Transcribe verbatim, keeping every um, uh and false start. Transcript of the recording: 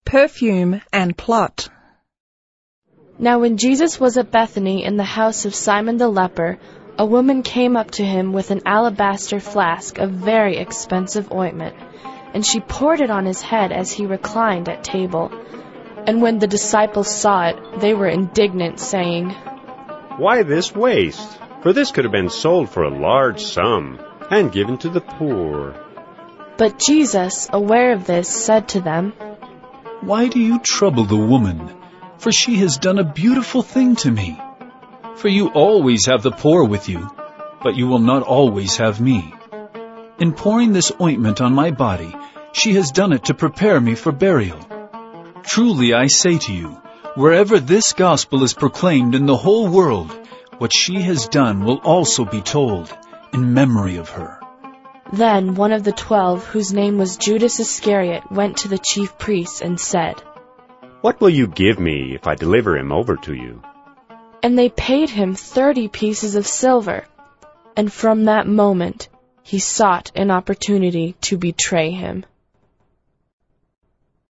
Perfume and plot. Now when Jesus was at Bethany in the house of Simon the leper, a woman came up to him with an alabaster flask of very expensive ointment, and she poured it on his head as he reclined at table. And when the disciples saw it, they were indignant, saying, "Why this waste? For this could have been sold for a large sum and given to the poor." But Jesus, aware of this, said to them, "Why do you trouble the woman? For she has done a beautiful thing to me. For you always have the poor with you, but you will not always have me. In pouring this ointment on my body, she has done it to prepare me for burial. Truly I say to you, wherever this gospel is proclaimed in the whole world, what she has done will also be told in memory of her." Then one of the twelve, whose name was Judas Iscariot, went to the chief priests and said, "What will you give me if I deliver him over to you?" And they paid him thirty pieces of silver. And from that moment he sought an opportunity to betray him.